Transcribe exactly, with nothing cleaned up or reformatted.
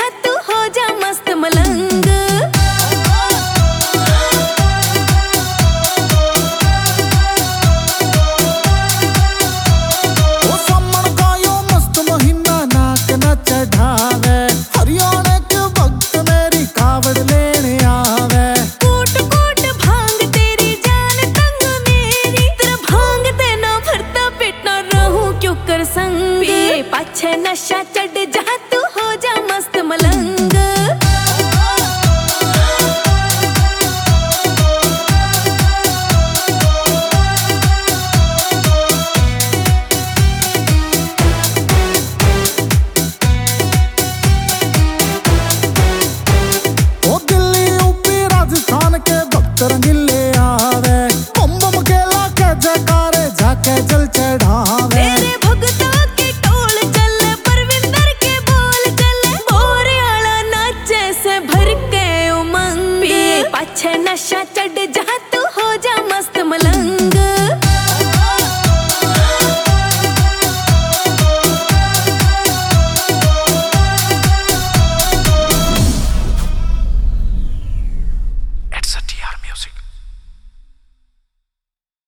जा तू हो जा मस्त मलंग। वो सामन का यो मस्त महीना नाक न चढ़ावे, हरियाणा के वक्त मेरी कावड़ लेने आवे। कूट कूट भांग तेरी जान तंग मेरी, तेरा भांग देना भरता पेट ना रहूं क्यों कर संग। पिए पाछे नशा चढ़ जा तू हो जा मस्त मलंग। वो दिल्ली यूपी राजस्थान के भक्त रंगीले आवे, बम बम केला के जयकारे जाके जल चढ़ावे। तेरे भगतों के टोल चले परविंदर के बोल चले, बोरे आला नाचे से भर के उमंग। पिए पाछे नशा चढ़ जा